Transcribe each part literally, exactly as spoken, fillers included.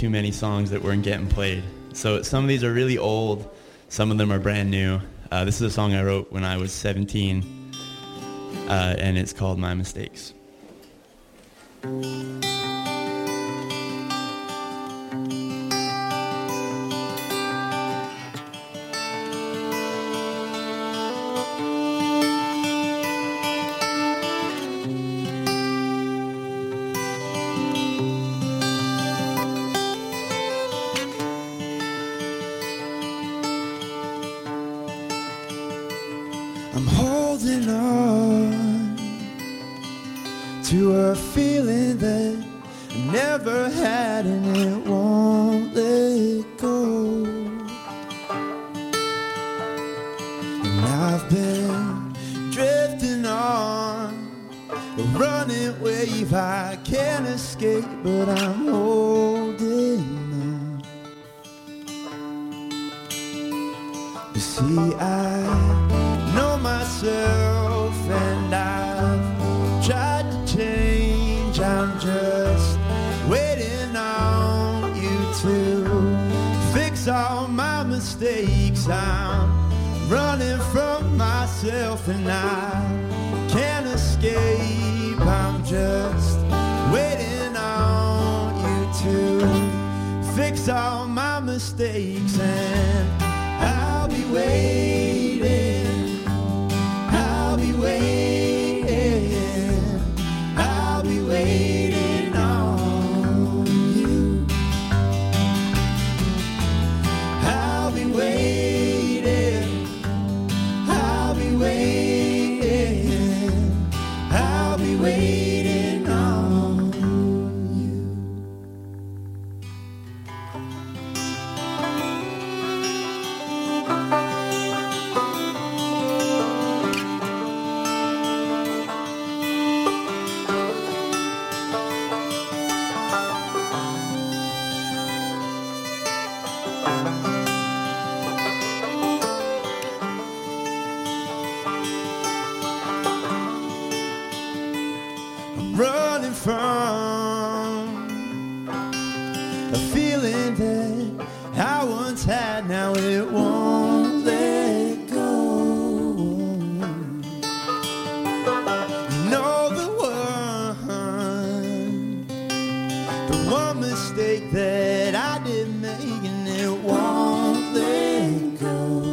too many songs that weren't getting played. So some of these are really old, some of them are brand new. Uh, this is a song I wrote when I was seventeen, uh, and it's called My Mistakes. I'm holding on to a feeling that I never had and it won't let go. And I've been drifting on a running wave I can't escape, but I'm holding on. You see, I know myself and I've tried to change. I'm just waiting on you to fix all my mistakes. I'm running from myself and I can't escape. I'm just waiting on you to fix all my mistakes, and I'll be waiting. I'll be waiting, I'll be waiting on you. I'll be waiting, I'll be waiting, I'll be waiting on you. Running from a feeling that I once had, now it won't let go. You know the one, the one mistake that I did make, and it won't let go.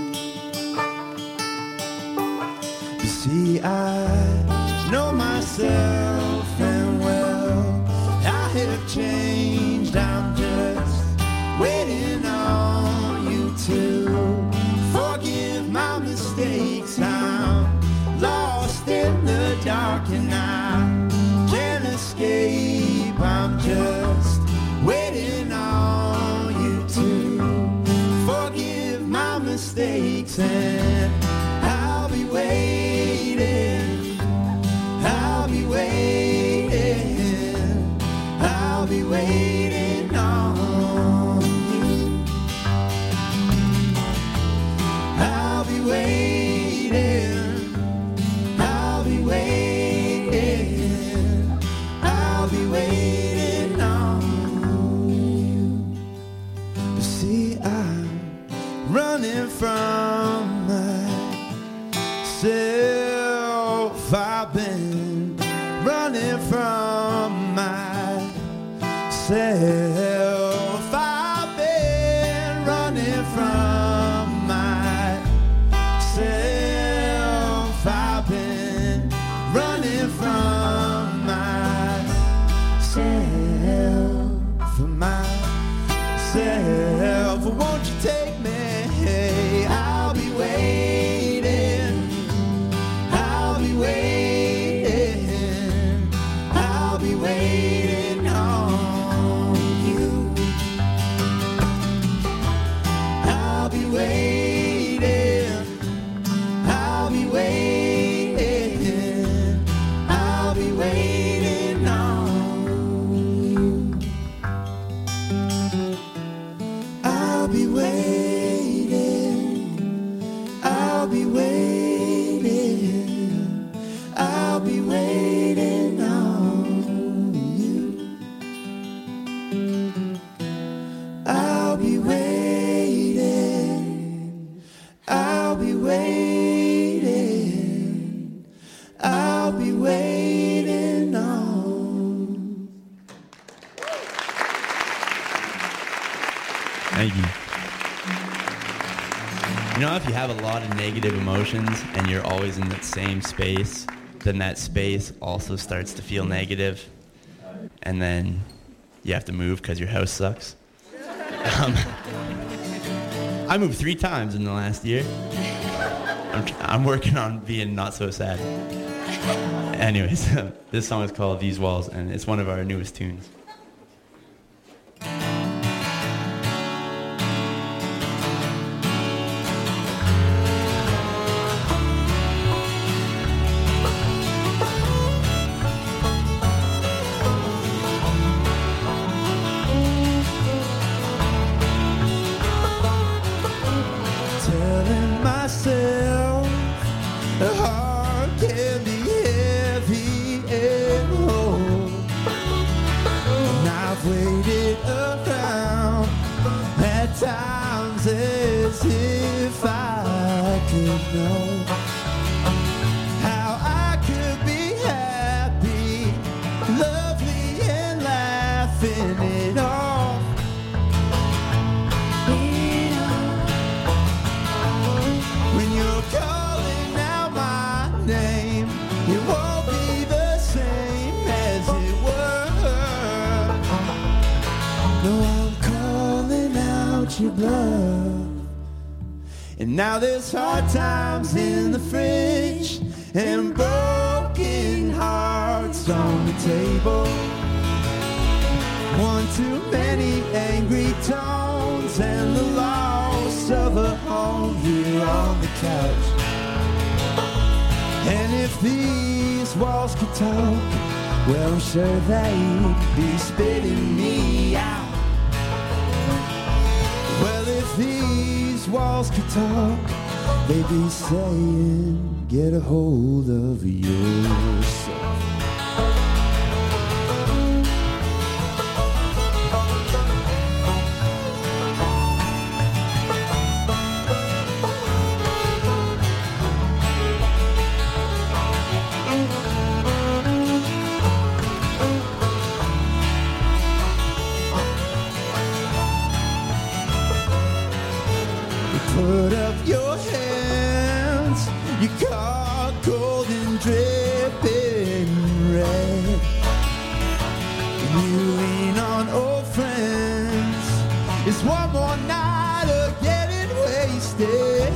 You see, I know myself, and well, I have changed. I'm just waiting on you to forgive my mistakes. I'm lost in the dark and I can't escape. I'm just waiting on you to forgive my mistakes, and I'll be waiting. I'll be waiting, I'll be waiting on you. I'll be waiting, I'll be waiting, I'll be waiting on you. You see, I'm running from myself. I've been running from myself. I've been running from myself. I've been running from myself, from myself. Won't you take me? I'll be waiting. I'll be waiting. I'll be waiting on you. I'll be waiting. I'll be waiting. I'll be waiting on you. I'll be waiting. I'll be waiting. I'll be waiting on you. Thank you. You know, if you have a lot of negative emotions and you're always in that same space, then that space also starts to feel negative, and then you have to move because your house sucks. Um, I moved three times in the last year. I'm, I'm working on being not so sad. Anyways, this song is called These Walls, and it's one of our newest tunes. Telling myself the heart can be heavy and old, and I've waited around at times as if I could know how I could be happy, lovely and laughing it off. When you're calling out my name, it won't be the same as it were. No, I'm calling out your bluff. And now there's hard times in the fridge and broken hearts on the table. One too many angry tones and the loss of a home here on the couch. And if these walls could talk, well, I'm sure they'd be spitting me out. Well, if these walls could talk, they'd be saying, get a hold of yourself. Put up your hands, you caught cold and dripping red. You lean on old friends, it's one more night of getting wasted.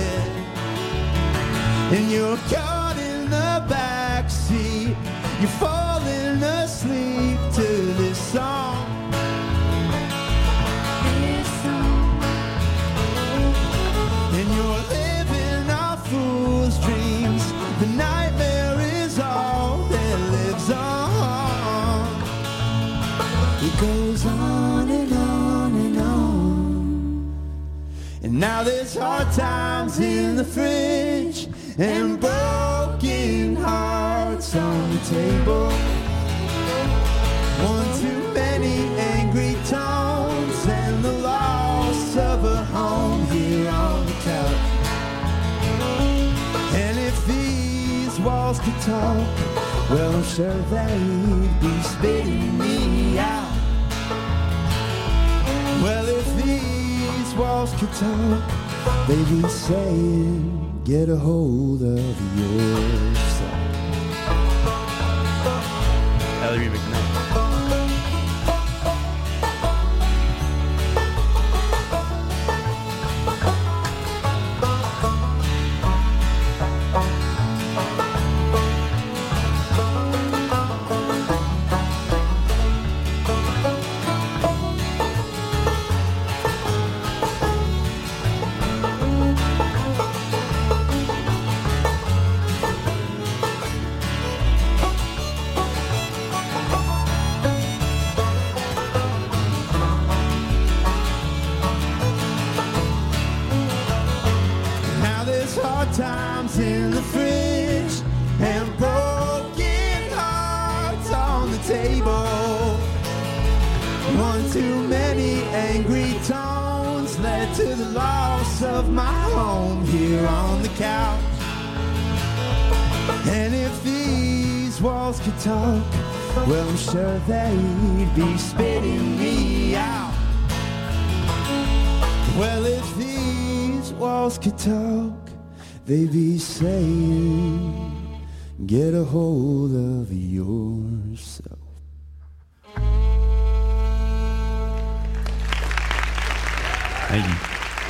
And you're caught in the backseat, you're falling asleep to this song. And you're living off fool's dreams. The nightmare is all that lives on. It goes on and on and on. And now there's hard times in the fridge and broken hearts on the table. One too many angry tones and the loss of a home here on the couch. And if these walls could talk, well, I'm sure they'd be spitting me out. Well, if these walls could talk, they'd be saying, get a hold of yourself. Ellery McKnight. Times in the fridge and broken hearts on the table. One too many angry tones led to the loss of my home here on the couch. And if these walls could talk, well, I'm sure they'd be spitting me out. walls could talk, they'd be saying, get a hold of yourself. Thank you.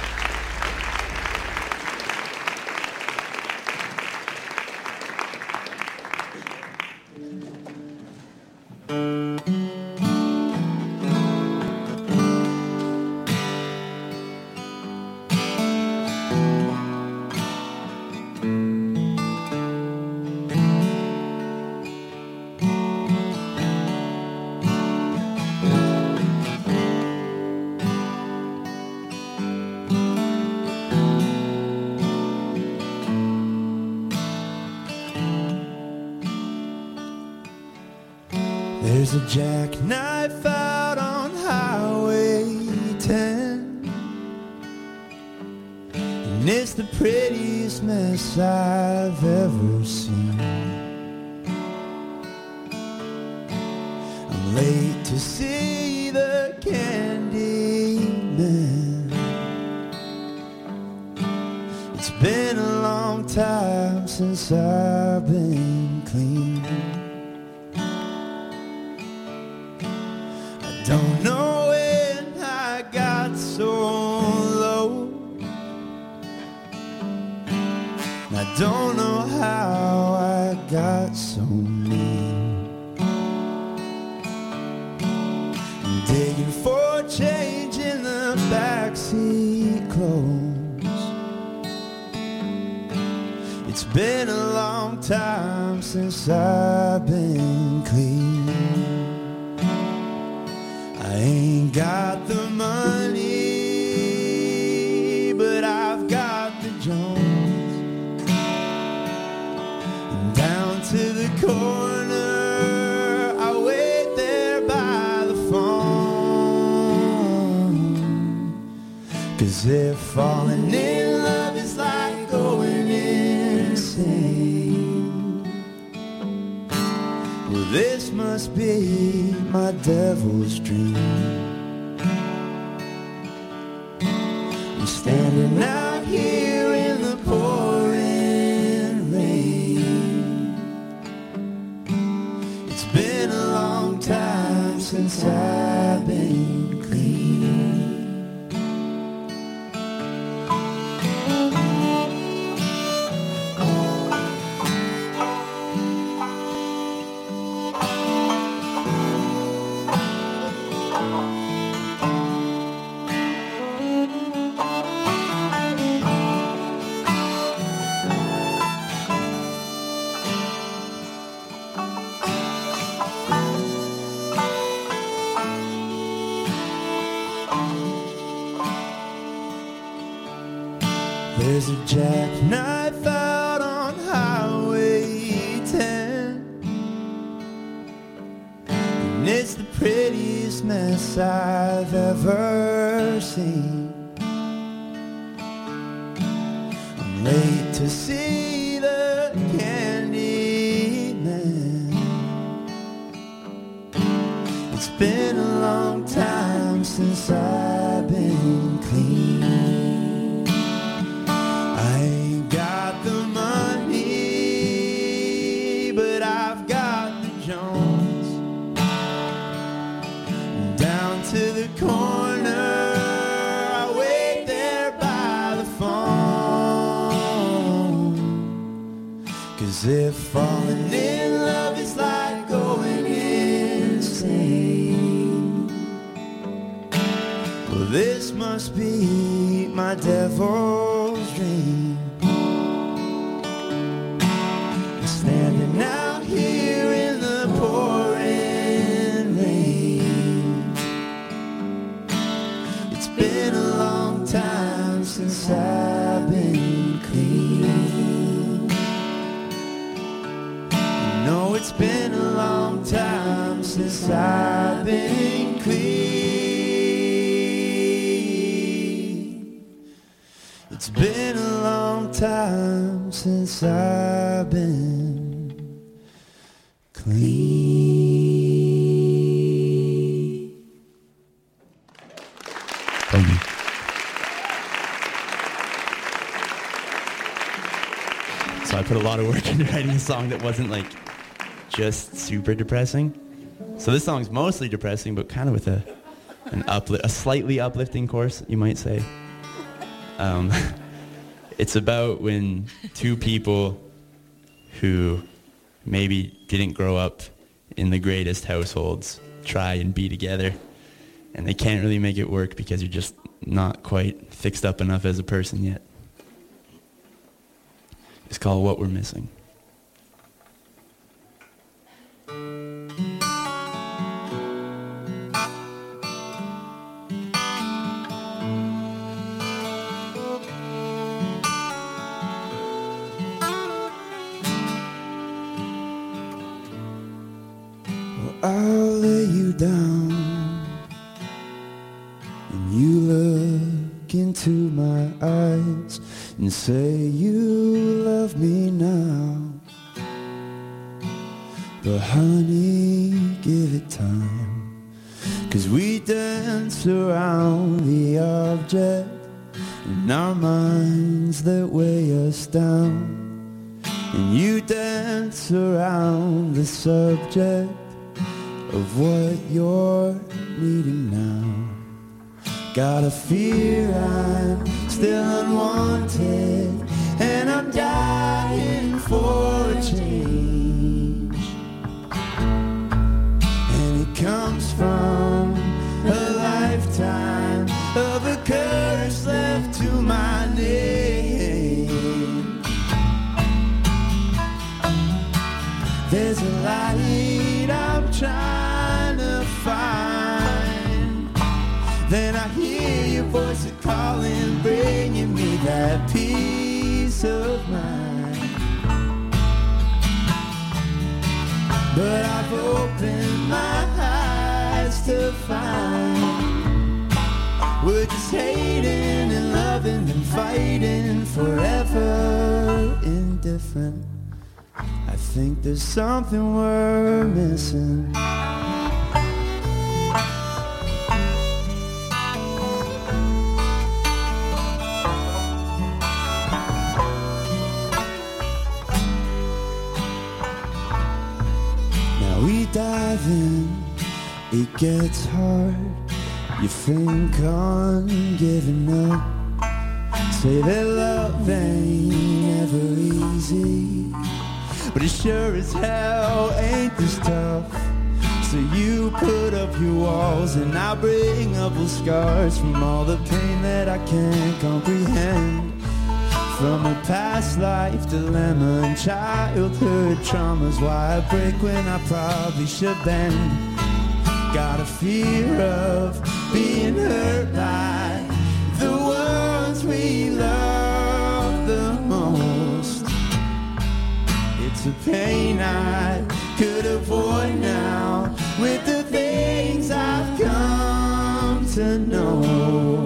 There's a jackknife out on Highway ten, and it's the prettiest mess I've ever seen. I'm late to see the Candyman. It's been a long time since I've been clean. Don't know when I got so low, I don't know how I got so mean. I'm digging for change in the backseat clothes. It's been a long time since I've been clean. I ain't got the money, but I've got the Jones. And down to the corner, I wait there by the phone. 'Cause if falling in love is like going insane, well, this must be my devil's dream. I'm standing out here in the pouring rain. It's been a long time since I've been clean. There's a jackknife out on Highway ten, and it's the prettiest mess I've ever seen. I'm late to see the Candyman. It's been a long time since I've been clean. I ain't got the money, but I've got the Jones. Down to the corner, I wait there by the phone. 'Cause if falling in love is like going insane, well, this must be my devil's dream. I'm standing out here in the pouring rain. It's been a long time since I've been clean. You know it's been a long time since I've been clean. It's been a long time since I've been clean. Thank you. so I put a lot of work into writing a song that wasn't like just super depressing. So this song's mostly depressing, but kind of with a an upli- a slightly uplifting chorus, you might say. Um, it's about when two people who maybe didn't grow up in the greatest households try and be together, and they can't really make it work because you're just not quite fixed up enough as a person yet. It's called What We're Missing. I'll lay you down and you look into my eyes and say you love me now. But honey, give it time, 'cause we dance around the object in our minds that weigh us down, and you dance around the subject of what you're needing now. Got a fear I'm still unwanted, and I'm dying for a change. And it comes from a lifetime of a curse left to my name. There's a light I'm trying to find, then I hear your voice calling, bringing me that peace of mind. But I've opened my eyes to find we're just hating and loving and fighting forever indifferent. I think there's something we're missing. Now we dive in, it gets hard. You think on giving up, say that love ain't ever easy, but it sure as hell ain't this tough. So you put up your walls and I bring up the scars from all the pain that I can't comprehend, from a past life dilemma and childhood traumas. Why I break when I probably should bend. Got a fear of being hurt by the ones we love the most. It's a pain I could avoid now with the things I've come to know.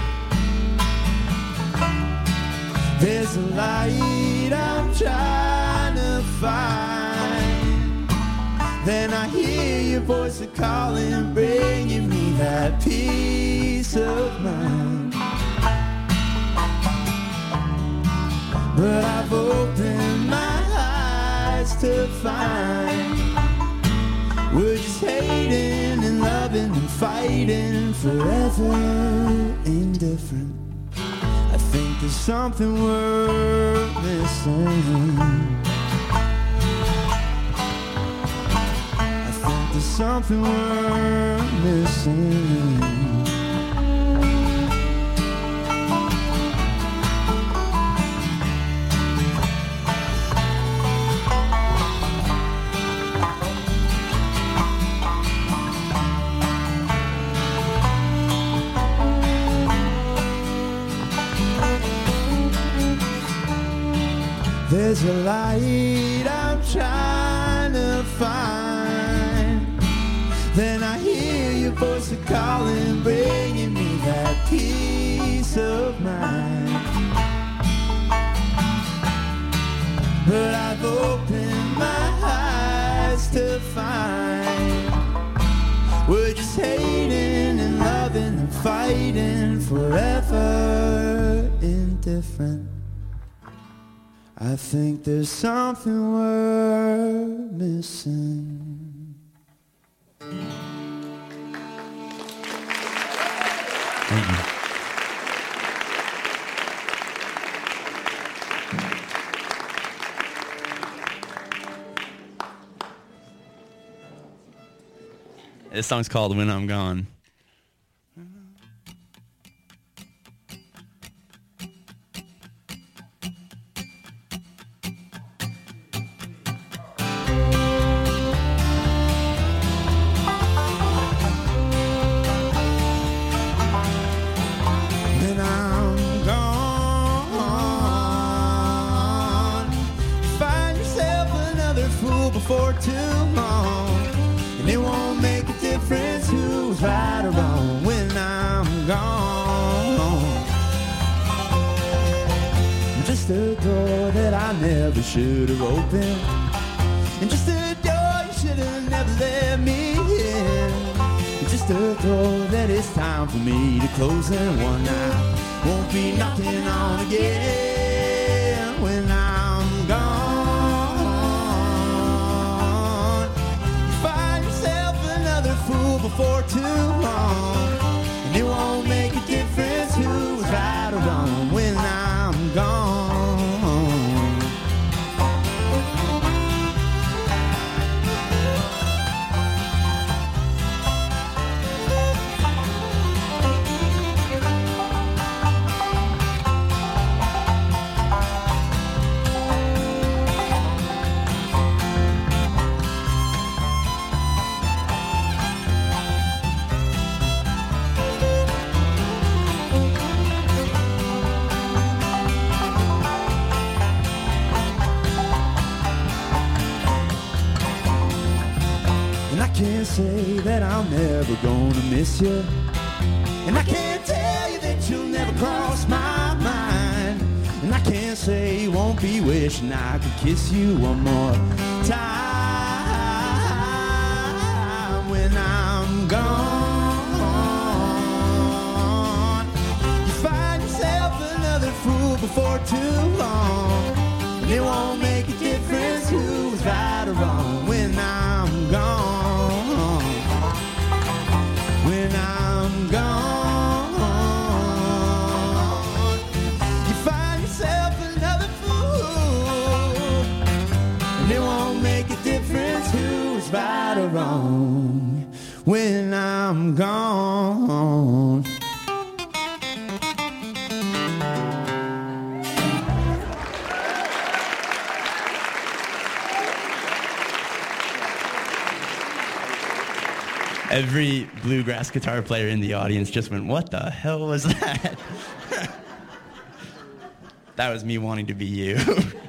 There's a light I'm trying to find, then I hear your voice a calling, bringing me that peace of mind. But I've opened my eyes to find we're just hating and loving and fighting forever indifferent. I think there's something we're missing. I think there's something we're missing. There's a light I'm trying to find, then I hear your voice a calling, bringing me that peace of mind. But I've opened my eyes to find we're just hating and loving and fighting forever indifferent. I think there's something we're missing. Thank you. This song's called When I'm Gone. When I'm gone, find yourself another fool before too long. And it won't make a difference who's right or wrong when I'm gone. Just a door that I never should have opened, and just a door you should have never let me in. Just a door that it's time for me to close, and one I won't be knocking on again when I'm gone. Fool before too long, and it won't make a difference who's right or wrong when I'm gone. Can't say that I'm never gonna miss you, and I can't tell you that you'll never cross my mind, and I can't say you won't be wishing I could kiss you one more time when I'm gone. You find yourself another fool before too long, and it won't make a difference who's right or wrong when I'm gone. When I'm gone, you find yourself another fool, and it won't make a difference who's right or wrong when I'm gone. Every bluegrass guitar player in the audience just went, what the hell was that? That was me wanting to be you.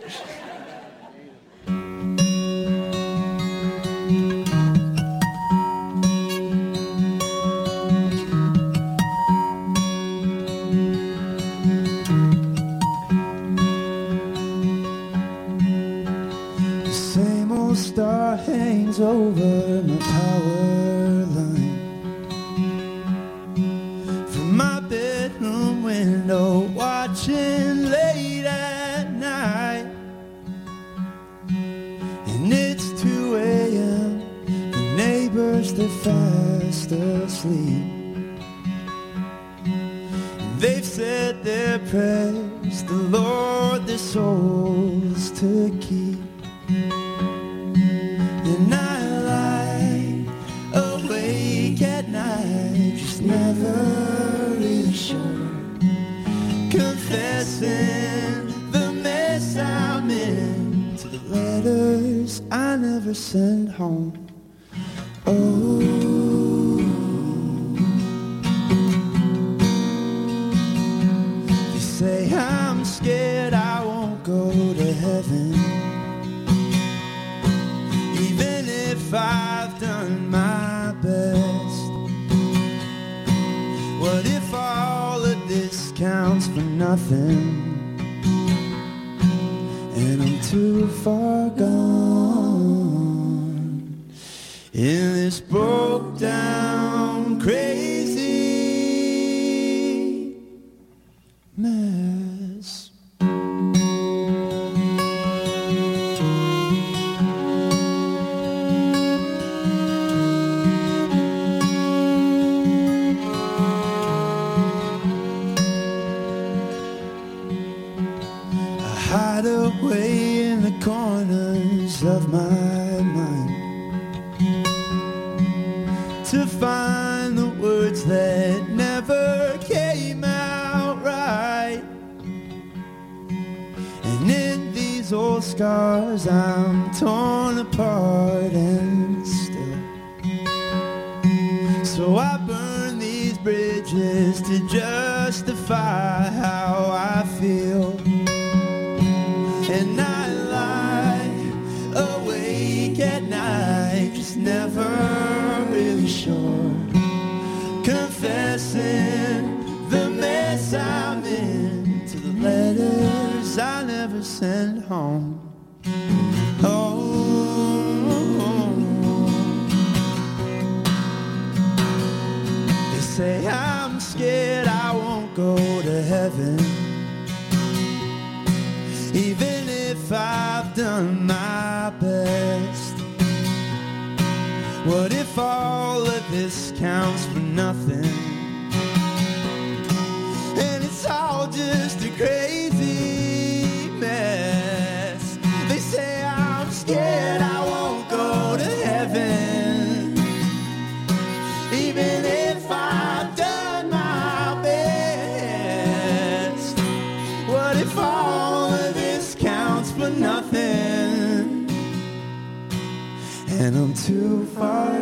The same old star hangs over my power line. From my bedroom window, watching late at night. And it's two a.m., the neighbors, they're fast asleep. And they've said their prayers, the Lord their souls to keep. And I lie awake at night, just never really sure, confessing the mess I'm in to the letters I never sent home. Oh, they say I'm scared I won't go to heaven, even if I've done my best. What if all of this counts for nothing, and I'm too far gone in this broke down, crazy mess? way in the corners of my mind to find the words that never came out right. And in these old scars I'm torn apart and still. So I burn these bridges to justify how I feel. And I lie awake at night, just never really sure, confessing the mess I'm in to the letters I never sent home. Oh, they say I'm scared I won't go to heaven, even if I've done my best. What if all of this counts for nothing, and it's all just a crazy mess? They say I'm scared I won't go to heaven, even if I've done my best. What if all of this counts for nothing, and I'm too far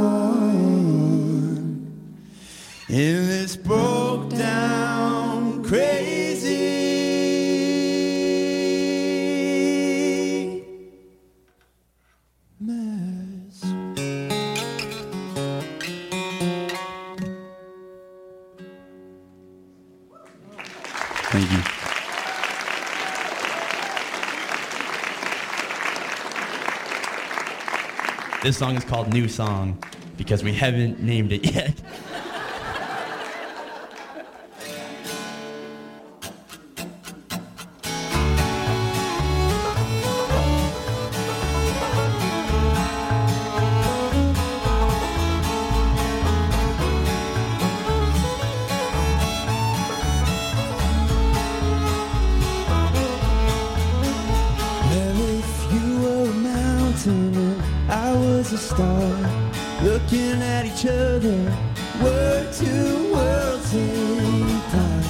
gone in this broke down, crazy mess. Thank you. This song is called New Song because we haven't named it yet. I was a star, looking at each other, we're two worlds apart.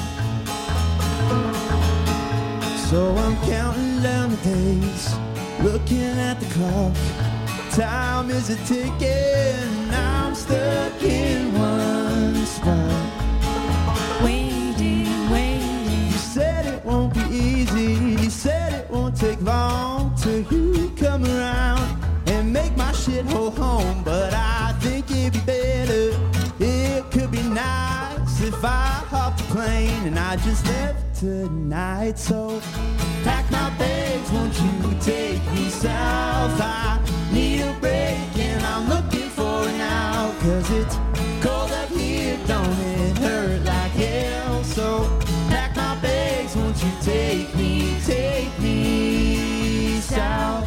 So I'm counting down the days, looking at the clock. Time is a ticking, and I'm stuck in one spot. Waiting, waiting. You said it won't be easy, you said it won't take long till you come around and make my shithole home. But I think it'd be better, it could be nice if I hopped the plane and I just left tonight. So pack my bags, won't you take me south? I need a break and I'm looking for it now, 'cause it's cold up here, don't it hurt like hell? So pack my bags, won't you take me, take me south?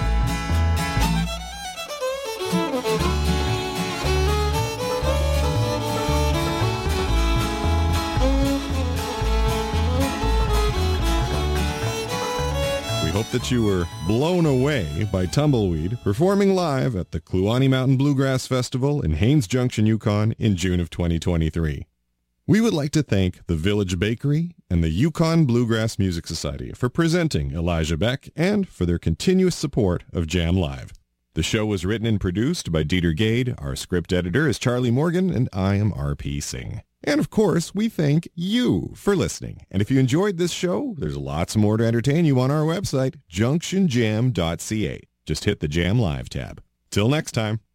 We hope that you were blown away by Tumbleweed performing live at the Kluane Mountain Bluegrass Festival in Haines Junction, Yukon in June of twenty twenty-three. We would like to thank the Village Bakery and the Yukon Bluegrass Music Society for presenting Elijah Beck and for their continuous support of Jam Live. The show was written and produced by Dieter Gade. Our script editor is Charlie Morgan, and I am R P Singh. And of course, we thank you for listening. And if you enjoyed this show, there's lots more to entertain you on our website, junction jam dot c a. Just hit the Jam Live tab. Till next time.